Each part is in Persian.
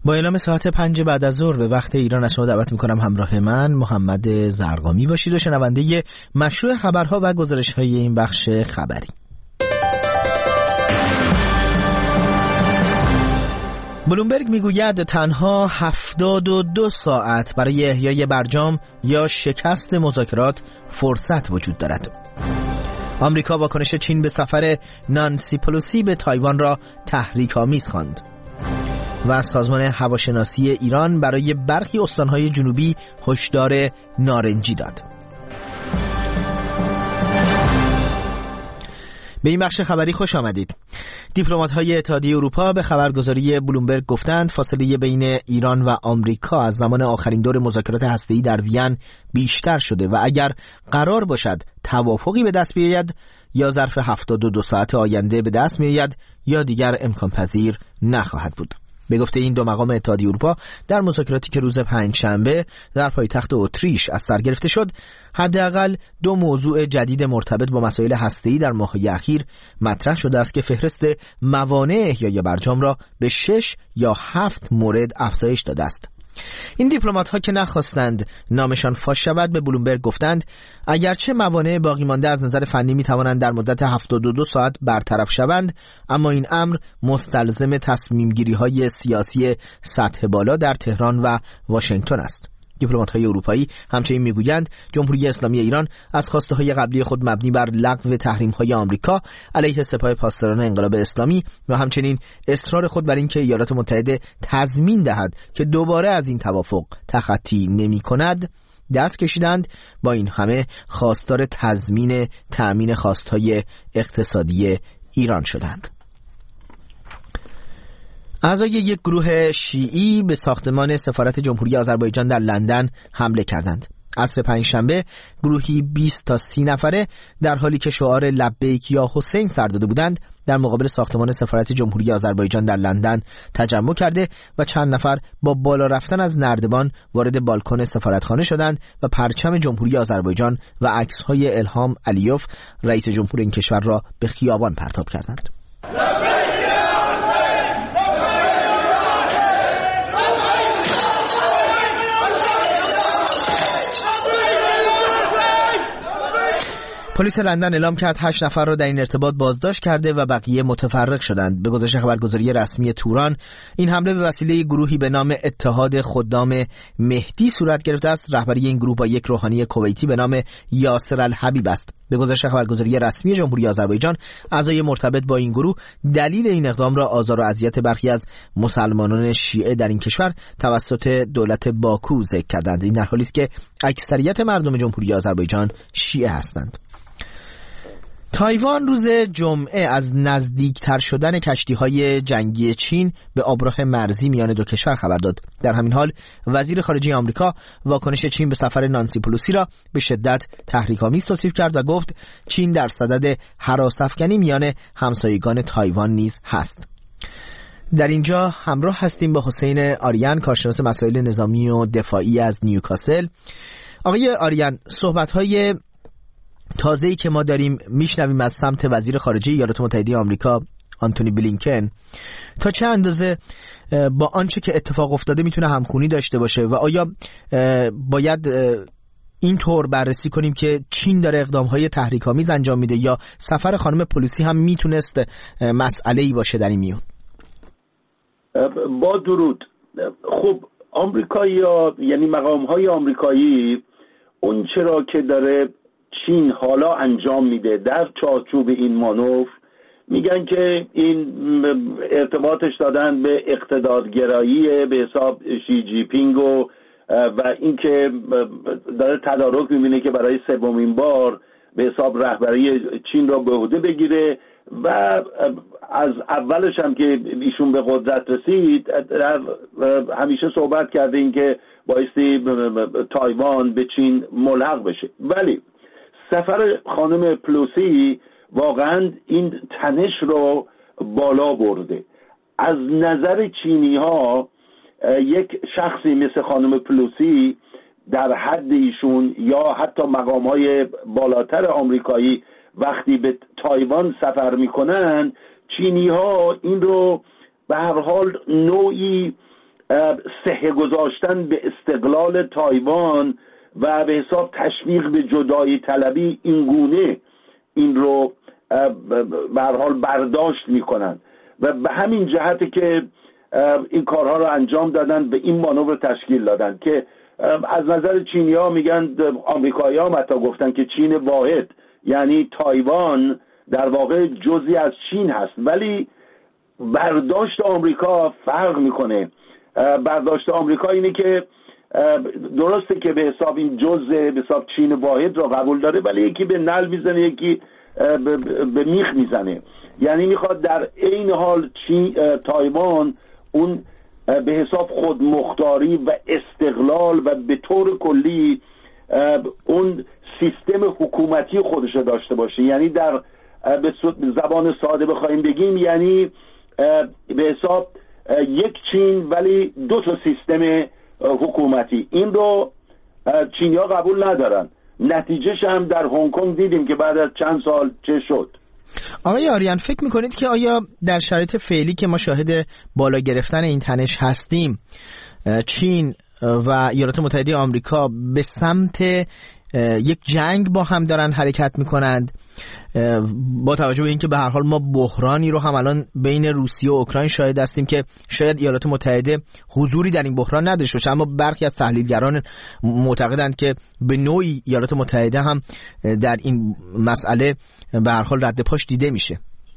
با اعلام ساعت 5 بعد از ظهر به وقت ایران از شما دعوت میکنم همراه من محمد زرقامی باشید و شنونده مشروع خبرها و گزارش‌های این بخش خبری. بلومبرگ میگوید تنها 72 ساعت برای احیای برجام یا شکست مذاکرات فرصت وجود دارد. آمریکا واکنش چین به سفر نانسی پلوسی به تایوان را تحریک‌آمیز خواند. و سازمان هواشناسی ایران برای برخی استانهای جنوبی هشدار نارنجی داد. به این بخش خبری خوش آمدید. دیپلمات‌های اتحادیه اروپا به خبرگزاری بلومبرگ گفتند فاصله بین ایران و آمریکا از زمان آخرین دور مذاکرات هسته‌ای در وین بیشتر شده و اگر قرار باشد توافقی به دست بیاید یا ظرف 72 ساعت آینده به دست می‌آید یا دیگر امکان پذیر نخواهد بود. به گفته این دو مقام اتحادیه اروپا در مذاکراتی که روز پنجشنبه در پایتخت اتریش از سر گرفته شد، حداقل 2 موضوع جدید مرتبط با مسائل هسته‌ای در ماه‌های اخیر مطرح شده است که فهرست موانع احیای برجام را به 6 یا 7 مورد افزایش داده است. این دیپلمات‌ها که نخواستند نامشان فاش شود به بلومبرگ گفتند اگرچه موانع باقی مانده از نظر فنی می‌توانند در مدت 72 ساعت برطرف شوند، اما این امر مستلزم تصمیم‌گیری‌های سیاسی سطح بالا در تهران و واشنگتن است. دیپلمات‌های اروپایی همچنین میگویند جمهوری اسلامی ایران از خواسته‌های قبلی خود مبنی بر لغو تحریم‌های آمریکا علیه سپاه پاسداران انقلاب اسلامی و همچنین اصرار خود بر اینکه ایالات متحده تضمین دهد که دوباره از این توافق تخطی نمی‌کند دست کشیدند، با این همه خواستار تأمین خواست‌های اقتصادی ایران شدند. اعضای یک گروه شیعی به ساختمان سفارت جمهوری آذربایجان در لندن حمله کردند. عصر پنجشنبه گروهی 20 تا 30 نفره در حالی که شعار لبیک یا حسین سر داده بودند در مقابل ساختمان سفارت جمهوری آذربایجان در لندن تجمع کرده و چند نفر با بالا رفتن از نردبان وارد بالکن سفارتخانه شدند و پرچم جمهوری آذربایجان و عکس‌های الهام علیوف رئیس جمهور این کشور را به خیابان پرتاب کردند. پلیس لندن اعلام کرد 8 نفر را در این ارتباط بازداشت کرده و بقیه متفرق شدند. به گزارش خبرگزاری رسمی توران، این حمله به وسیله گروهی به نام اتحاد خدام مهدی صورت گرفته است. رهبری این گروه با یک روحانی کویتی به نام یاسر الحبیب است. به گزارش خبرگزاری رسمی جمهوری آذربایجان، اعضای مرتبط با این گروه دلیل این اقدام را آزار و اذیت برخی از مسلمانان شیعه در این کشور توسط دولت باکو ذکر کردند. این در حالی است که اکثریت مردم جمهوری آذربایجان شیعه هستند. تایوان روز جمعه از نزدیکتر شدن کشتی‌های جنگی چین به آبراه مرزی میان دو کشور خبر داد. در همین حال وزیر خارجه آمریکا واکنش چین به سفر نانسی پلوسی را به شدت تحریک‌آمیز توصیف کرد و گفت چین در صدد هراس‌افکنی میان همسایگان تایوان نیز هست. در اینجا همراه هستیم با حسین آریان، کارشناس مسائل نظامی و دفاعی از نیوکاسل. آقای آریان، صحبت‌های تازه‌ای که ما داریم میشنویم از سمت وزیر خارجه ایالات متحده آمریکا آنتونی بلینکن تا چه اندازه با آنچه که اتفاق افتاده میتونه همخوانی داشته باشه و آیا باید اینطور بررسی کنیم که چین داره اقدام‌های تحریک‌آمیز انجام میده یا سفر خانم پلوسی هم میتونست مسئله‌ای باشه در این میون؟ با درود. خب آمریکایی‌ها، یعنی مقام‌های آمریکایی، اون چرا که داره چین حالا انجام میده در چارچوب این مانور، میگن که این ارتباطش دادن به اقتدارگرایی به حساب شی جی پینگ و اینکه داره تدارک میبینه که برای 3مین بار به حساب رهبری چین را به عهده بگیره و از اولش هم که ایشون به قدرت رسید همیشه صحبت کرده این که بایستی تایوان به چین ملحق بشه. ولی سفر خانم پلوسی واقعا این تنش رو بالا برده. از نظر چینی ها یک شخصی مثل خانم پلوسی در حد ایشون یا حتی مقام های بالاتر آمریکایی وقتی به تایوان سفر میکنن، چینی ها این رو به هر حال نوعی صحه گذاشتن به استقلال تایوان و به حساب تشویق به جدایی طلبی این گونه این رو به هر حال برداشت میکنن و به همین جهته که این کارها رو انجام دادن، به این مانور تشکیل دادن که از نظر چینی‌ها میگن، آمریکایی‌ها هم حتی گفتن که چین واحد یعنی تایوان در واقع جزئی از چین هست، ولی برداشت آمریکا فرق میکنه. برداشت آمریکا اینه که درسته که به حساب این جزء به حساب چین واحد را قبول داره، ولی یکی به نل میزنه یکی به میخ میزنه. یعنی میخواد در عین حال تایوان اون به حساب خودمختاری و استقلال و به طور کلی اون سیستم حکومتی خودش داشته باشه. یعنی در به زبان ساده بخوایم بگیم یعنی به حساب یک چین ولی دو تا سیستم حکومتی. این رو چینی‌ها قبول ندارن. نتیجهش هم در هنگ کنگ دیدیم که بعد از چند سال چه شد. آقای آریان، فکر میکنید که آیا در شرایط فعلی که ما شاهد بالا گرفتن این تنش هستیم، چین و ایالات متحده آمریکا به سمت یک جنگ با هم دارن حرکت میکنند، با توجه به اینکه به هر حال ما بحرانی رو هم الان بین روسیه و اوکراین شاهد هستیم که شاید ایالات متحده حضوری در این بحران نداشته باشه، اما برخی از تحلیلگران معتقدند که به نوعی ایالات متحده هم در این مسئله به هر حال رد پاش دیده میشه.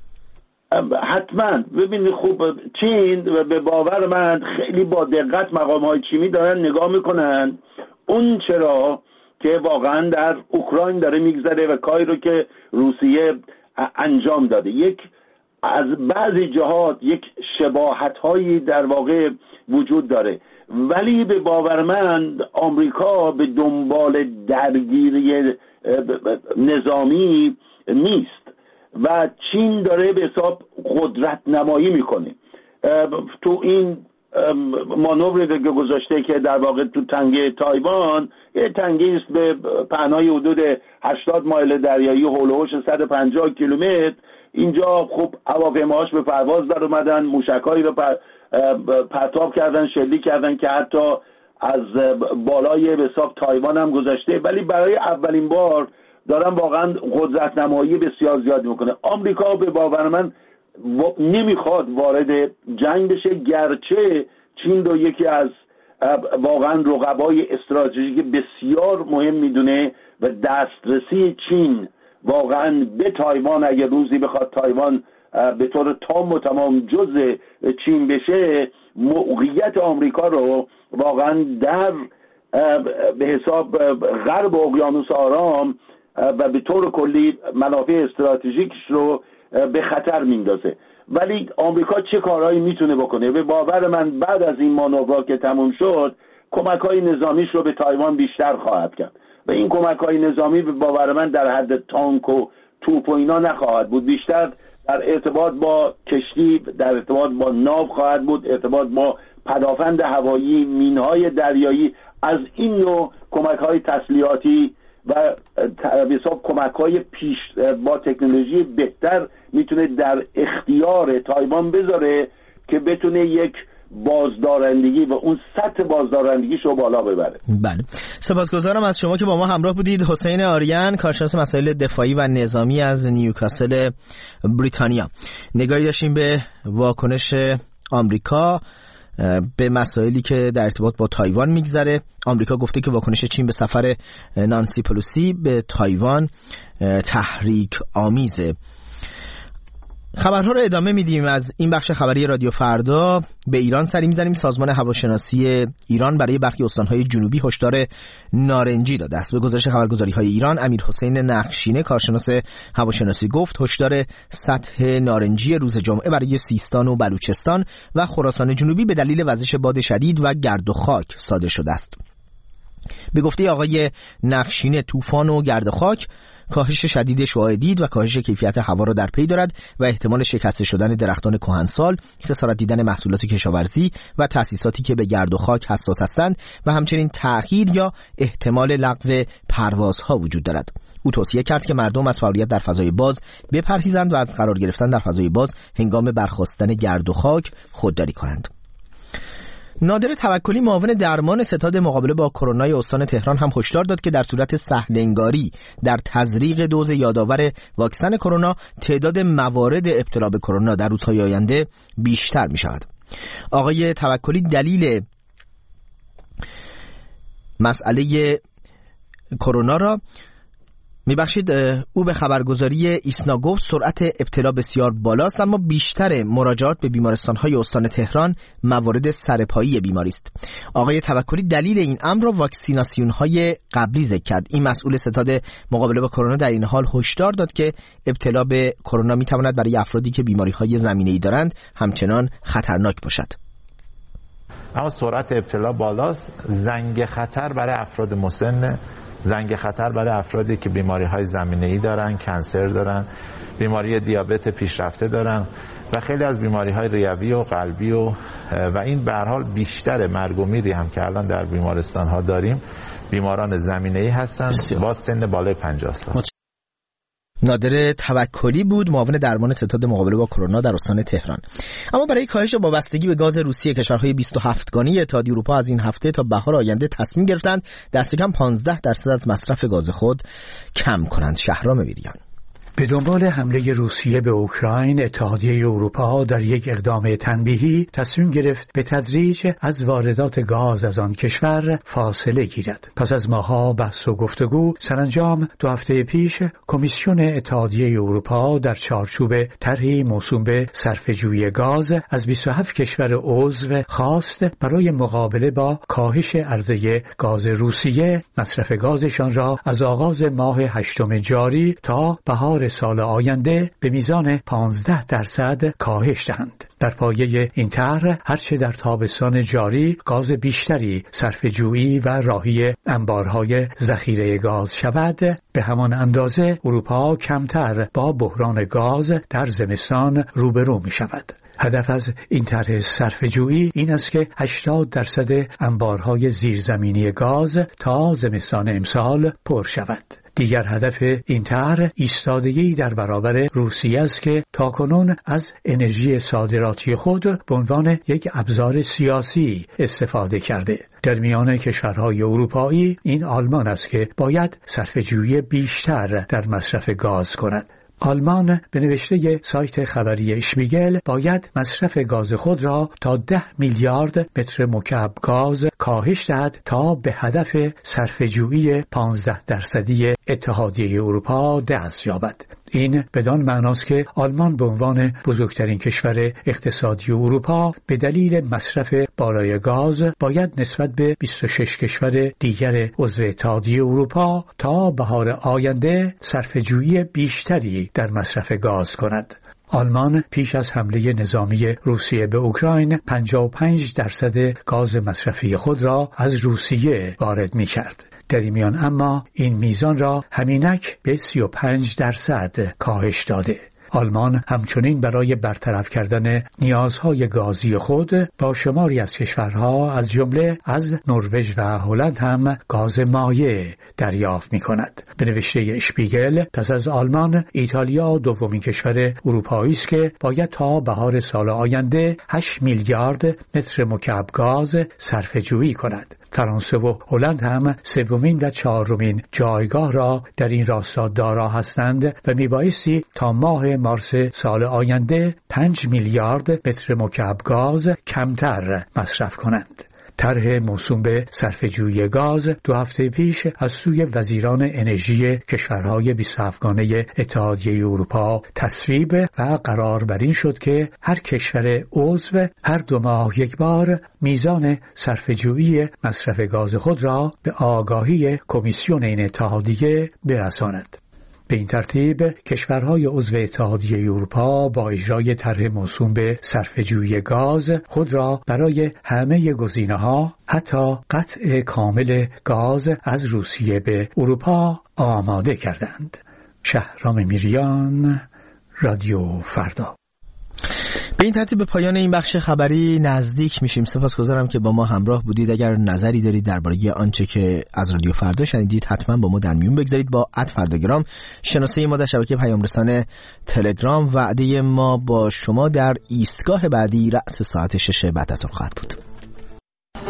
حتما. ببینید خوب، چین به باور من خیلی با دقت مقام‌های چینی دارن نگاه میکنن اون چرا که واقعا در اوکراین داره میگذره و کاری رو که روسیه انجام داده. یک از بعضی جهات یک شباهت‌هایی در واقع وجود داره، ولی به باور من آمریکا به دنبال درگیری نظامی نیست و چین داره به حساب قدرت نمایی میکنه. تو این مانوری که گذاشته که در واقع تو تنگه تایوان، یه تنگه است به پهنای حدود 80 مایل دریایی، هولوش 150 کیلومتر. اینجا خب هواپیماهاش به پرواز در اومدن، موشکایی رو پرتاب کردن، شلیک کردن که حتی از بالای به حساب تایوان هم گذاشته، ولی برای اولین بار دارن واقعا قدرت نمایی بسیار زیاد میکنه. آمریکا به باور من نمیخواد وارد جنگ بشه، گرچه چین رو یکی از واقعا رقبای استراتژیک بسیار مهم میدونه و دسترسی چین واقعا به تایوان، اگر روزی بخواد تایوان به طور تام و تمام جزء چین بشه، موقعیت آمریکا رو واقعا در به حساب غرب اقیانوس آرام و به طور کلی منافع استراتژیکش رو به خطر میندازه. ولی آمریکا چه کارهایی میتونه بکنه؟ به باور من بعد از این مانورها که تموم شد، کمک‌های نظامیش رو به تایوان بیشتر خواهد کرد و این کمک‌های نظامی به باور من در حد تانک و توپ و اینا نخواهد بود، بیشتر در ارتباط با کشتی، در ارتباط با ناو خواهد بود، ارتباط با پدافند هوایی، مین‌های دریایی. از این نوع کمک‌های تسلیحاتی و به حساب کمک‌های پیش با تکنولوژی بهتر میتونه در اختیار تایوان بذاره که بتونه یک بازدارندگی و اون سطح بازدارندگیش رو بالا ببره. بله، سپاسگزارم از شما که با ما همراه بودید. حسین آریان، کارشناس مسائل دفاعی و نظامی از نیوکاسل بریتانیا. نگاهی داشتیم به واکنش آمریکا به مسائلی که در ارتباط با تایوان میگذره. آمریکا گفته که واکنش چین به سفر نانسی پلوسی به تایوان تحریک آمیزه. خبرها رو ادامه میدیم. از این بخش خبری رادیو فردا به ایران سری میزنیم. سازمان هواشناسی ایران برای برخی استانهای جنوبی هشدار نارنجی داده است. به گزارش خبرگزاری‌های ایران، امیرحسین نخشینه، کارشناس هواشناسی، گفت هشدار سطح نارنجی روز جمعه برای سیستان و بلوچستان و خراسان جنوبی به دلیل وزش باد شدید و گرد و خاک صادر شده است. به گفته آقای نخشینه، طوفان و گرد و خاک کاهش شدید شعاع دید و کاهش کیفیت هوا را در پی دارد و احتمال شکسته شدن درختان کهنسال، خسارت دیدن محصولات کشاورزی و تأسیساتی که به گرد و خاک حساس هستند و همچنین تأخیر یا احتمال لغو پروازها وجود دارد. او توصیه کرد که مردم از فعالیت در فضای باز بپرهیزند و از قرار گرفتن در فضای باز هنگام برخاستن گرد و خاک خودداری کنند. نادر توکلی معاون درمان ستاد مقابله با کرونا استان تهران هم هشدار داد که در صورت سهل‌انگاری در تزریق دوز یادآور واکسن کرونا تعداد موارد ابتلا به کرونا در روزهای آینده بیشتر می شود. آقای توکلی دلیل مسئله کرونا را او به خبرگزاری ایسنا گفت سرعت ابتلا بسیار بالاست، اما بیشتر مراجعات به بیمارستان‌های استان تهران موارد سرپایی بیماری است. آقای توکلی دلیل این امر را واکسیناسیون‌های قبلی ذکر کرد. این مسئول ستاد مقابله با کرونا در این حال هشدار داد که ابتلا به کرونا می‌تواند برای افرادی که بیماری‌های زمینه‌ای دارند همچنان خطرناک باشد. اما سرعت ابتلا بالاست، زنگ خطر برای افراد مسن، زنگ خطر برای افرادی که بیماری‌های زمینه‌ای دارن، کنسر دارن، بیماری دیابت پیشرفته دارن و خیلی از بیماری‌های ریوی و قلبی و این به هر حال بیشتر مرگ و میری هم که الان در بیمارستان‌ها داریم بیماران زمینه‌ای هستن با سن بالای 50 سال. نادر توکلی بود، معاون درمان ستاد مقابله با کرونا در استان تهران. اما برای کاهش وابستگی به گاز روسیه کشورهای 27گانه اتحادیه اروپا از این هفته تا بهار آینده تصمیم گرفتند دست کم 15% از مصرف گاز خود کم کنند. شهرام میریان. به دنبال حمله روسیه به اوکراین، اتحادیه اروپا در یک اقدام تنبیهی تصمیم گرفت به تدریج از واردات گاز از آن کشور فاصله گیرد. پس از ماه‌ها بحث و گفتگو، سرانجام 2 هفته پیش کمیسیون اتحادیه اروپا در چارچوب طرحی موسوم به صرفه‌جویی گاز از 27 کشور عضو خواست برای مقابله با کاهش عرضه گاز روسیه مصرف گازشان را از آغاز ماه 8 جاری تا بهار سال آینده به میزان 15% کاهش دهند. در پایه این طرح هرچه در تابستان جاری گاز بیشتری صرفه‌جویی و راهی انبارهای ذخیره گاز شود، به همان اندازه اروپا کمتر با بحران گاز در زمستان روبرو می شود. هدف از این طرح صرفه‌جویی این است که 80% انبارهای زیرزمینی گاز تا زمستان امسال پر شود. دیگر هدف این طرح ایستادگی در برابر روسیه است که تاکنون از انرژی صادراتی خود به عنوان یک ابزار سیاسی استفاده کرده. در میان کشورهای اروپایی این آلمان است که باید صرفه‌جویی بیشتر در مصرف گاز کند. آلمان به نوشته سایت خبری اشپیگل باید مصرف گاز خود را تا 10 میلیارد متر مکعب گاز کاهش دهد تا به هدف صرفه‌جویی 15% اتحادیه اروپا دست یابد. این بدان معناست که آلمان به عنوان بزرگترین کشور اقتصادی اروپا به دلیل مصرف بالای گاز باید نسبت به 26 کشور دیگر عضو اتحادیه اروپا تا بهار آینده صرفه‌جویی بیشتری در مصرف گاز کند. آلمان پیش از حمله نظامی روسیه به اوکراین 55% گاز مصرفی خود را از روسیه وارد می‌کرد. در این میان اما این میزان را همینک به 35% کاهش داده. آلمان همچنین برای برطرف کردن نیازهای گازی خود با شماری از کشورها از جمله از نروژ و هلند هم گاز مایع دریافت می‌کند. به نوشته اشپیگل پس از آلمان، ایتالیا دومین کشور اروپایی است که باید تا بهار سال آینده 8 میلیارد متر مکعب گاز صرفه‌جویی کند. فرانسه و هلند هم سومین و چهارمین جایگاه را در این راستا دارا هستند و میبایستی تا ماه مارس سال آینده 5 میلیارد متر مکعب گاز کمتر مصرف کنند. طرح موسوم به صرفه‌جویی گاز 2 هفته پیش از سوی وزیران انرژی کشورهای 27گانه اتحادیه اروپا تصویب و قرار بر این شد که هر کشور عضو هر 2 ماه یک بار میزان صرفه‌جویی مصرف گاز خود را به آگاهی کمیسیون این اتحادیه برساند. به این ترتیب کشورهای عضو اتحادیه اروپا با اجرای طرح موسوم به صرفه‌جویی گاز خود را برای همه گزینه‌ها حتی قطع کامل گاز از روسیه به اروپا آماده کردند. شهرام میریان، رادیو فردا. به این ترتیب به پایان این بخش خبری نزدیک میشیم. سپاسگزارم که با ما همراه بودید. اگر نظری دارید درباره آنچه که از رادیو فردا شنیدید حتما با ما در میون بگذارید. با @فرداگرام شناسه ما در شبکه پیام رسان تلگرام. وعده ما با شما در ایستگاه بعدی رأس ساعت 6 بعد از ظهر خواهد بود.